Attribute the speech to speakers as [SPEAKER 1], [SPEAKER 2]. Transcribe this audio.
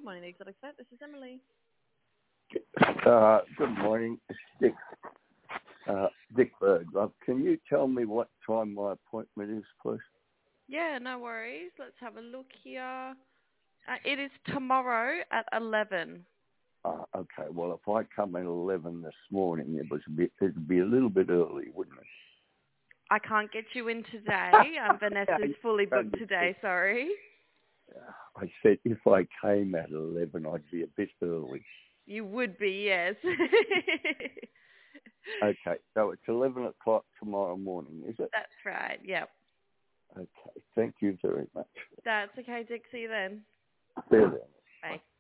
[SPEAKER 1] morning, Exotic Vet. This is Emily.
[SPEAKER 2] Good morning. It's Dick Berg. Can you tell me what time my appointment is, please?
[SPEAKER 1] Yeah, no worries. Let's have a look here. It is tomorrow at 11.
[SPEAKER 2] Okay. Well, if I come at 11 this morning, it'd be a little bit early, wouldn't it?
[SPEAKER 1] I can't get you in today. Vanessa's fully booked today, sorry.
[SPEAKER 2] I said if I came at 11, I'd be a bit early.
[SPEAKER 1] You would be, yes.
[SPEAKER 2] Okay. So it's 11 o'clock tomorrow morning, is it?
[SPEAKER 1] That's right, yep.
[SPEAKER 2] Okay. Thank you very much.
[SPEAKER 1] That's okay, Dick. See you then.
[SPEAKER 2] See you then.
[SPEAKER 1] Bye.